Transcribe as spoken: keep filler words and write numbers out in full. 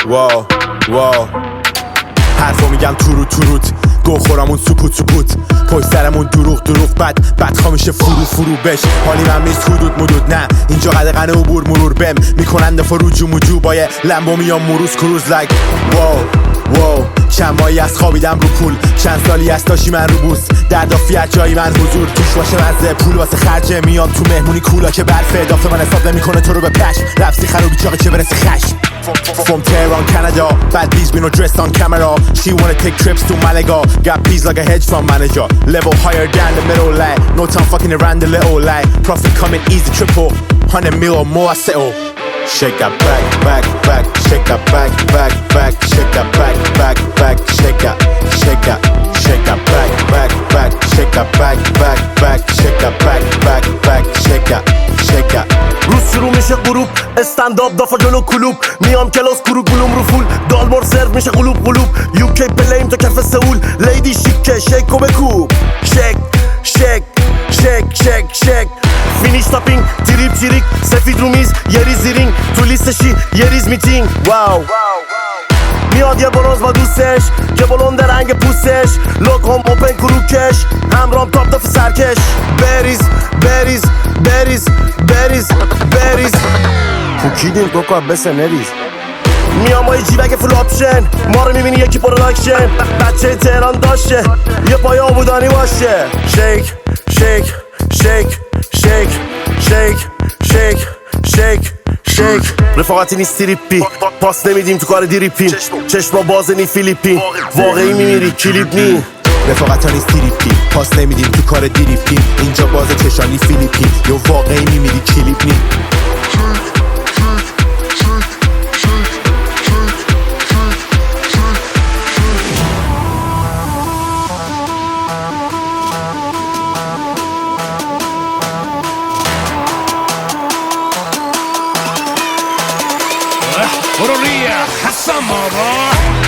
واو واو حرفو میگم تو رو تو روت گو خورمون سپوت سپوت پشت سرمون دروغ دروغ بد بد خوامیشه فرو فرو بش حالی من نیست حدود مدود نه اینجا قدقن عبور مرور بم میکنن دفا رو جو مجو با یه لمبو میام مروز کروز لگ واو واو چند ماهی از خوابیدم رو پول چند سالی از داشی من رو بوس در دافیت جایی من حضور توش باشه مزه پول واسه خرجه میام تو مهمونی کولا که برفه اضافه من حساب نمیکنه تو رو به پشم لفظی خروبی چاقه چه برسه خشم From Tehran, Canada, bad bees we no dressed on camera. She wanna take trips to Malaga, got peas like a hedge fund manager. Level higher down the middle line, no time fucking around the little line. Profit coming easy, triple, hundred mil or more I settle. Shake that back, back, back, shake that back, back, back, shake that back, back, back, shake that, shake that, shake that back, back, back, shake that back, back, back, shake that back, back, back, shake that, shake that. روز شروع میشه غروب استنداپ دافا جلو کلوب میام کلاس کرو گلوم رو فول دالمار سرو میشه قلوب قلوب یوکی پلیم تو کف سئول لیدی شیکه شیک و بکوب شک شک شک شک شک فینیش تاپینگ تریپ چیریک سفید رو میز یه ریز زیرینگ تو لیستشی یه ریز میتینگ واو میاد یه برونز با دوستش که بلند رنگ پوستش لوکم اوپن کروکش همرام تاپ داف سرکش بریز بریز بریز بریز بریز پوکیدیم کوکا بسه نریز میام با یه جیبک فول آپشن ما رو میبینی یکی پروداکشن بچه تهران داشته یه پای آبودانی باشه شیک شیک شیک شیک شیک شیک شیک شیک رفاقتی نیست تریپی پاس نمیدیم تو کار دیریپیم چشما باز نی فیلیپین واقعی میمیری کلیپ نی رفاقتا نیست تریپی پاس نمیدیم تو کار دیریپیم اینجا باز چشانی فیلیپین یا واقعی میمیری کلیپ نی برو ریا حسن بابا